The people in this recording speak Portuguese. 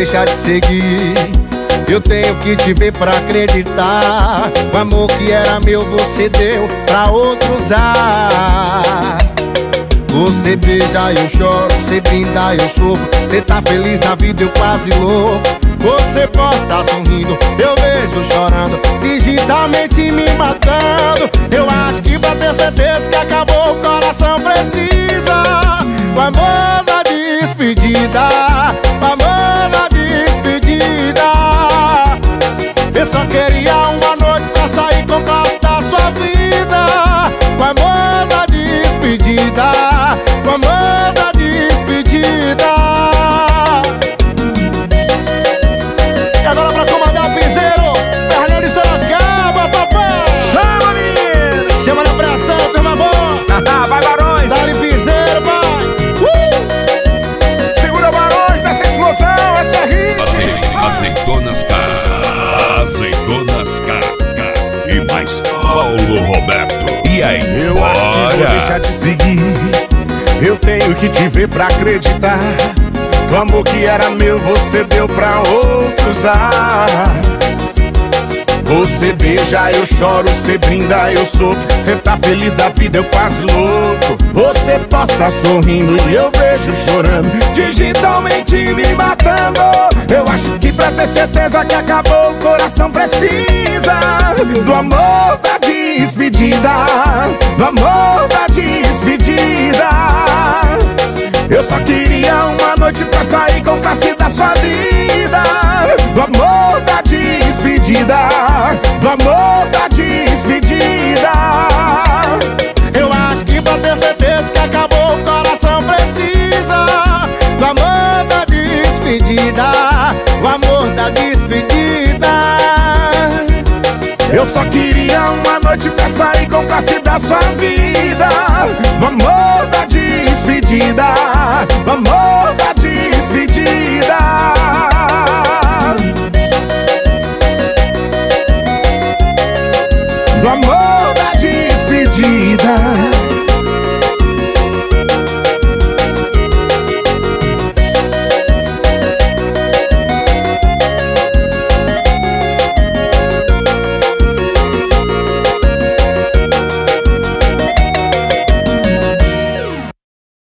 deixar de seguir. Eu tenho que te ver pra acreditar. O amor que era meu você deu pra outro usar. Você beija, eu choro, você brinda, eu sofro. Você tá feliz na vida, eu quase louco. Você posta sorrindo, eu vejo chorando, digitalmente me matando. Eu acho que pra ter certeza que acabou, o coração precisa o amor da despedida, o amor da despedida. Eu só queria uma noite pra sair com o gosto da sua vida. O amor da despedida, o amor da despedida. E agora pra comandar o piseiro, Fernando de Sorocaba, papai. Chama, menino! Chama na pressão, turma boa. Vai, Barões! Dá-lhe piseiro, vai. Segura, Barões, essa explosão, essa é hit! Azeitonas K, Azeitonas K e mais Paulo Roberto. E aí, Eu acho que vou deixar bora? de seguir. Eu tenho que te ver pra acreditar. O amor que era meu você deu pra outro usar. Você beija, eu choro, você brinda, eu sofro. Você tá feliz da vida, eu quase louco. Você posta sorrindo e eu vejo chorando, digitalmente me matando. Eu acho que pra ter certeza que acabou, o coração precisa do amor da despedida, do amor da despedida. Eu só queria uma noite pra sair com classe da sua vida. Do amor da despedida, do amor da despedida. Eu acho que pra ter certeza que acabou, o coração precisa do amor da despedida, o amor da despedida. Eu só queria uma noite pra sair com classe da sua vida. Do amor da despedida, do amor da despedida. Do amor